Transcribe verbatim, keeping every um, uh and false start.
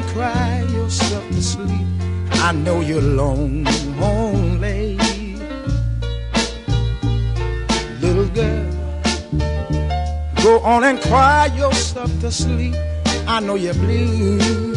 cry yourself to sleep. I know you're lonely. Little girl, go on and cry yourself to sleep. I know you're blue.